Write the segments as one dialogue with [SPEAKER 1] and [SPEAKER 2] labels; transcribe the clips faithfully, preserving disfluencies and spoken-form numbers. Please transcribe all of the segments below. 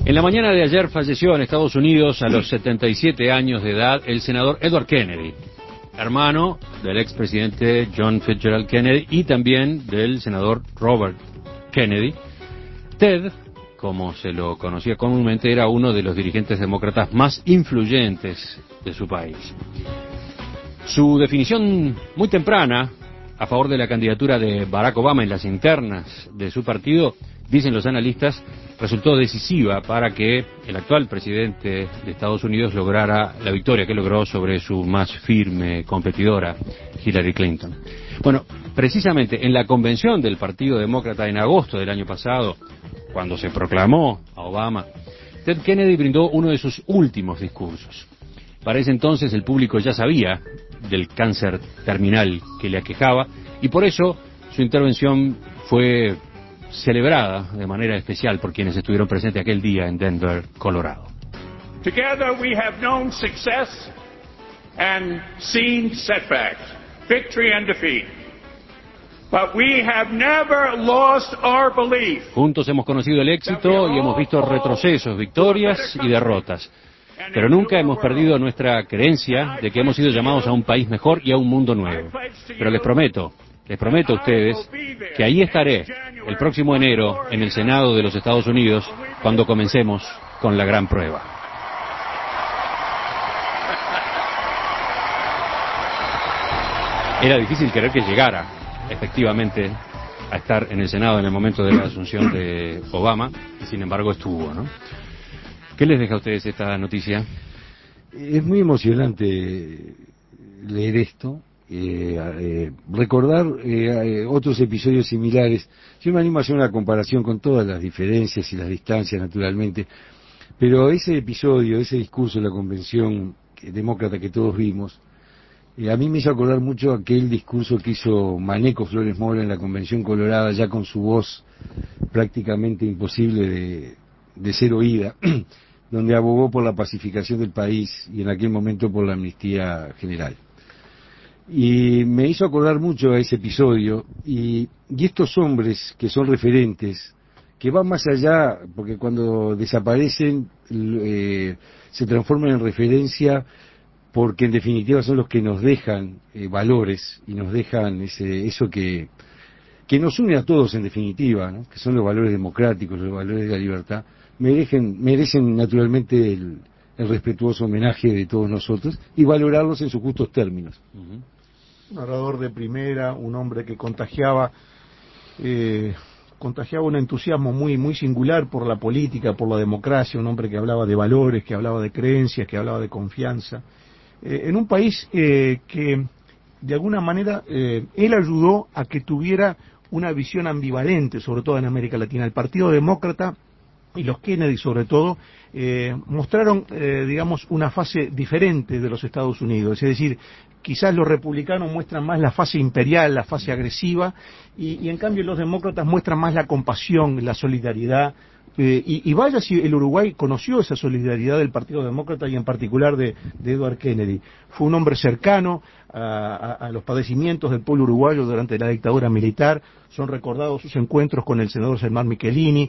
[SPEAKER 1] En la mañana de ayer falleció en Estados Unidos a los setenta y siete años de edad el senador Edward Kennedy, hermano del expresidente John Fitzgerald Kennedy y también del senador Robert Kennedy. Ted, como se lo conocía comúnmente, era uno de los dirigentes demócratas más influyentes de su país. Su definición muy temprana a favor de la candidatura de Barack Obama en las internas de su partido, dicen los analistas, resultó decisiva para que el actual presidente de Estados Unidos lograra la victoria que logró sobre su más firme competidora, Hillary Clinton. Bueno, precisamente en la convención del Partido Demócrata en agosto del año pasado, cuando se proclamó a Obama, Ted Kennedy brindó uno de sus últimos discursos. Para ese entonces el público ya sabía del cáncer terminal que le aquejaba y por eso su intervención fue celebrada de manera especial por quienes estuvieron presentes aquel día en Denver, Colorado.
[SPEAKER 2] Together we have known success and seen setbacks, victory and defeat. But we have never lost our belief.
[SPEAKER 1] Juntos hemos conocido el éxito y hemos visto retrocesos, victorias y derrotas. Pero nunca hemos perdido nuestra creencia de que hemos sido llamados a un país mejor y a un mundo nuevo. Pero les prometo, les prometo a ustedes que ahí estaré el próximo enero en el Senado de los Estados Unidos cuando comencemos con la gran prueba. Era difícil creer que llegara efectivamente a estar en el Senado en el momento de la asunción de Obama, y sin embargo estuvo, ¿no? ¿Qué les deja a ustedes esta noticia?
[SPEAKER 3] Es muy emocionante leer esto, eh, eh, recordar eh, otros episodios similares. Yo me animo a hacer una comparación con todas las diferencias y las distancias, naturalmente, pero ese episodio, ese discurso de la convención demócrata que todos vimos, eh, a mí me hizo acordar mucho aquel discurso que hizo Maneco Flores Mora en la Convención Colorada, ya con su voz prácticamente imposible de, de ser oída, donde abogó por la pacificación del país y en aquel momento por la amnistía general. Y me hizo acordar mucho a ese episodio, y, y estos hombres que son referentes, que van más allá, porque cuando desaparecen eh, se transforman en referencia, porque en definitiva son los que nos dejan eh, valores y nos dejan ese, eso que, que nos une a todos en definitiva, ¿no? Que son los valores democráticos, los valores de la libertad. Merecen, merecen naturalmente el, el respetuoso homenaje de todos nosotros y valorarlos en sus justos términos.
[SPEAKER 4] Uh-huh. Un orador de primera, un hombre que contagiaba eh, contagiaba un entusiasmo muy muy singular por la política, por la democracia, un hombre que hablaba de valores, que hablaba de creencias, que hablaba de confianza. Eh, en un país eh, que de alguna manera eh, él ayudó a que tuviera una visión ambivalente, sobre todo en América Latina. El Partido Demócrata y los Kennedy sobre todo, eh, mostraron, eh, digamos, una fase diferente de los Estados Unidos. Es decir, quizás los republicanos muestran más la fase imperial, la fase agresiva, y, y en cambio los demócratas muestran más la compasión, la solidaridad. Eh, y, y vaya si el Uruguay conoció esa solidaridad del Partido Demócrata y en particular de, de Edward Kennedy. Fue un hombre cercano a, a, a los padecimientos del pueblo uruguayo durante la dictadura militar. Son recordados sus encuentros con el senador Selmar Michelini,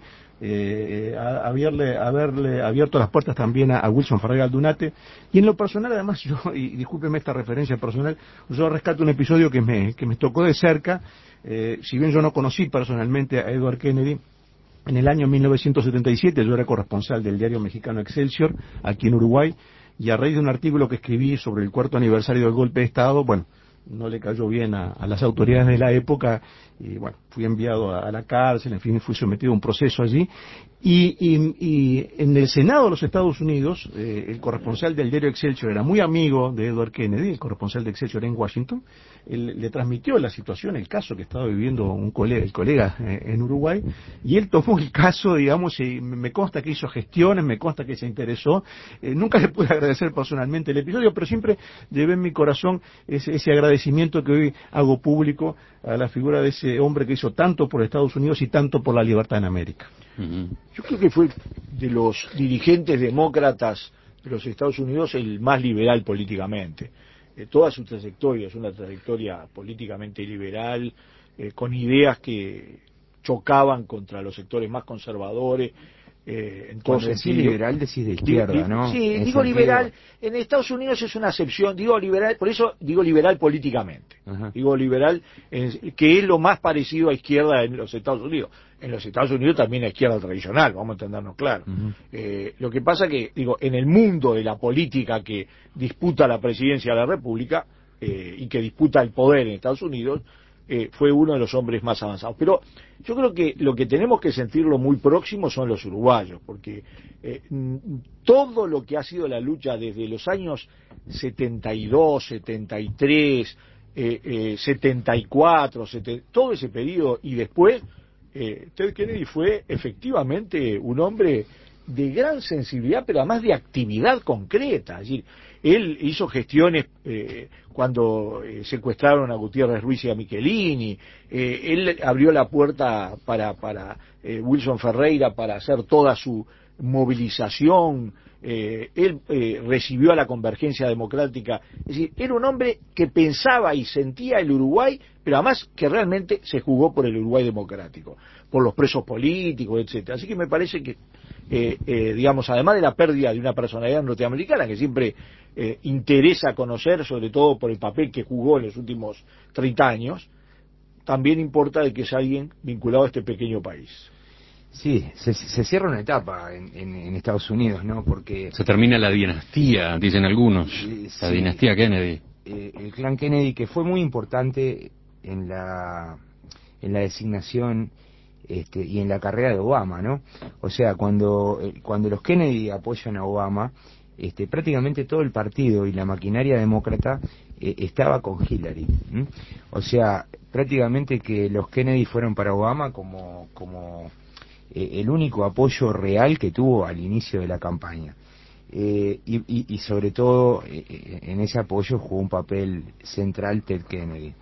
[SPEAKER 4] eh, a, haberle, haberle abierto las puertas también a, a Wilson Ferreira Aldunate. Y en lo personal, además, yo, y discúlpeme esta referencia personal, yo rescato un episodio que me, que me tocó de cerca. Eh, si bien yo no conocí personalmente a Edward Kennedy, en el año mil novecientos setenta y siete yo era corresponsal del diario mexicano Excelsior, aquí en Uruguay, y a raíz de un artículo que escribí sobre el cuarto aniversario del golpe de Estado, bueno, no le cayó bien a, a las autoridades de la época, y bueno, fui enviado a, a la cárcel, en fin, fui sometido a un proceso allí, y, y, y en el Senado de los Estados Unidos, eh, el corresponsal del diario Excelsior era muy amigo de Edward Kennedy, el corresponsal de Excelsior en Washington. Él le transmitió la situación, el caso que estaba viviendo un colega, el colega eh, en Uruguay, y él tomó el caso, digamos, y me consta que hizo gestiones, me consta que se interesó. Eh, nunca le pude agradecer personalmente el episodio, pero siempre llevé en mi corazón ese, ese agradecimiento que hoy hago público a la figura de ese hombre que hizo tanto por Estados Unidos y tanto por la libertad en América.
[SPEAKER 5] Uh-huh. Yo creo que fue de los dirigentes demócratas de los Estados Unidos el más liberal políticamente. Eh, toda su trayectoria es una trayectoria políticamente liberal, eh, con ideas que chocaban contra los sectores más conservadores, Eh, en todo
[SPEAKER 6] Cuando decís
[SPEAKER 5] sentido.
[SPEAKER 6] liberal decís de izquierda,
[SPEAKER 5] Di- di-
[SPEAKER 6] ¿no?
[SPEAKER 5] Sí,
[SPEAKER 6] En
[SPEAKER 5] digo
[SPEAKER 6] sentido-
[SPEAKER 5] liberal. En Estados Unidos es una acepción, digo liberal, por eso digo liberal políticamente.
[SPEAKER 6] Ajá.
[SPEAKER 5] Digo liberal, en- que es lo más parecido a izquierda en los Estados Unidos. En los Estados Unidos también a izquierda tradicional, vamos a entendernos claro.
[SPEAKER 6] Ujú.
[SPEAKER 5] Eh, lo que pasa que, digo, en el mundo de la política que disputa la presidencia de la República eh, y que disputa el poder en Estados Unidos, eh, fue uno de los hombres más avanzados. Pero yo creo que lo que tenemos que sentirlo muy próximo son los uruguayos, porque eh, todo lo que ha sido la lucha desde los años setenta y dos, setenta y tres, eh, eh, setenta y cuatro, setenta, todo ese periodo y después, eh, Ted Kennedy fue efectivamente un hombre de gran sensibilidad, pero además de actividad concreta. Es decir, él hizo gestiones eh, cuando eh, secuestraron a Gutiérrez Ruiz y a Michelini, eh, él abrió la puerta para, para eh, Wilson Ferreira para hacer toda su movilización, eh, él eh, recibió a la Convergencia Democrática. Es decir, era un hombre que pensaba y sentía el Uruguay, pero además que realmente se jugó por el Uruguay democrático, por los presos políticos, etcétera. Así que me parece que Eh, eh, digamos, además de la pérdida de una personalidad norteamericana que siempre eh, interesa conocer, sobre todo por el papel que jugó en los últimos treinta años, también importa de que es alguien vinculado a este pequeño país.
[SPEAKER 6] Sí, se, se cierra una etapa en, en, en Estados Unidos, ¿no? Porque
[SPEAKER 1] Se termina la dinastía, dicen algunos,
[SPEAKER 6] Eh,
[SPEAKER 1] la
[SPEAKER 6] sí.
[SPEAKER 1] dinastía Kennedy.
[SPEAKER 6] eh, el clan Kennedy, que fue muy importante en la en la designación este, y en la carrera de Obama, ¿no? O sea, cuando eh, cuando los Kennedy apoyan a Obama, este, prácticamente todo el partido y la maquinaria demócrata eh, estaba con Hillary. ¿m? O sea, prácticamente que los Kennedy fueron para Obama como como eh, el único apoyo real que tuvo al inicio de la campaña. Eh, y, y, y sobre todo eh, en ese apoyo jugó un papel central Ted Kennedy.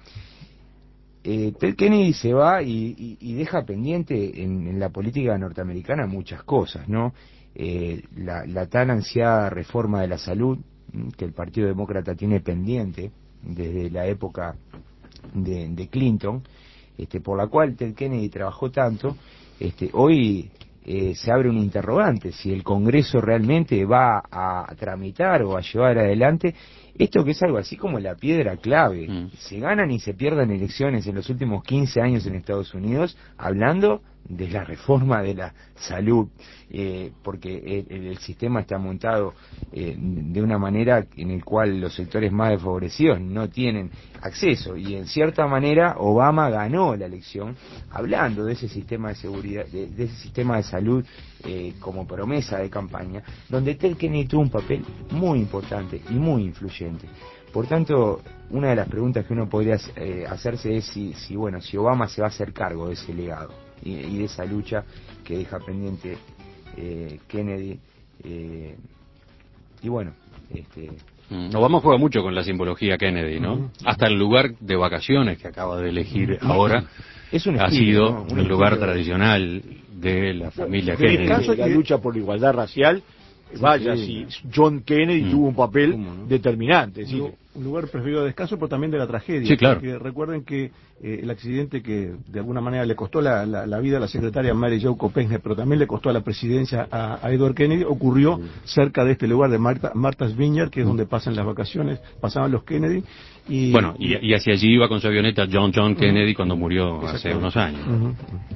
[SPEAKER 6] Eh, Ted Kennedy se va y, y, y deja pendiente en, en la política norteamericana muchas cosas, ¿no? Eh, la, la tan ansiada reforma de la salud que el Partido Demócrata tiene pendiente desde la época de, de Clinton, este, por la cual Ted Kennedy trabajó tanto, este, hoy eh, se abre un interrogante si el Congreso realmente va a tramitar o a llevar adelante esto, que es algo así como la piedra clave.
[SPEAKER 1] Mm.
[SPEAKER 6] Se ganan y se pierden elecciones en los últimos quince años en Estados Unidos hablando de la reforma de la salud, eh, porque el, el sistema está montado eh, de una manera en el cual los sectores más desfavorecidos no tienen acceso, y en cierta manera Obama ganó la elección hablando de ese sistema de seguridad, de, de ese sistema de salud eh, como promesa de campaña, donde Ted Kennedy tuvo un papel muy importante y muy influyente. Por tanto, una de las preguntas que uno podría eh, hacerse es si, si, bueno, si Obama se va a hacer cargo de ese legado y, y de esa lucha que deja pendiente eh, Kennedy. Eh, y bueno, este...
[SPEAKER 1] Mm. Obama juega mucho con la simbología Kennedy, ¿no? Uh-huh. Hasta el lugar de vacaciones que acaba de elegir uh-huh. ahora
[SPEAKER 6] es un
[SPEAKER 1] ha
[SPEAKER 6] estilo,
[SPEAKER 1] sido
[SPEAKER 6] ¿no? Un
[SPEAKER 1] el lugar
[SPEAKER 6] estilo.
[SPEAKER 1] tradicional de la familia
[SPEAKER 5] En el
[SPEAKER 1] Kennedy.
[SPEAKER 5] caso de la lucha por la igualdad racial, vaya,
[SPEAKER 3] sí.
[SPEAKER 5] si John Kennedy
[SPEAKER 1] Mm.
[SPEAKER 5] tuvo un papel
[SPEAKER 3] ¿Cómo, no?
[SPEAKER 5] determinante. ¿Sí?
[SPEAKER 4] Un, un lugar preferido de descanso, pero también de la tragedia.
[SPEAKER 1] Sí, claro.
[SPEAKER 4] Porque recuerden que eh, el accidente que de alguna manera le costó la, la, la vida a la secretaria Mary Jo Kopechne, pero también le costó a la presidencia a, a Edward Kennedy, ocurrió
[SPEAKER 3] Sí.
[SPEAKER 4] cerca de este lugar de Marta, Martha's Vineyard, que es donde pasan las vacaciones, pasaban los Kennedy. Y,
[SPEAKER 1] Bueno, y, y hacia allí iba con su avioneta John John Kennedy cuando murió hace
[SPEAKER 4] Exactamente.
[SPEAKER 1] unos años.
[SPEAKER 4] Ujú.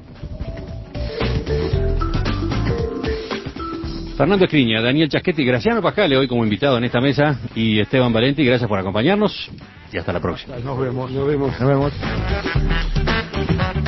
[SPEAKER 1] Fernando Escriña, Daniel Chasquetti, Graciano Pascale hoy como invitado en esta mesa, y Esteban Valenti, gracias por acompañarnos y hasta la próxima.
[SPEAKER 4] Nos vemos.
[SPEAKER 3] Nos vemos.
[SPEAKER 6] Nos vemos.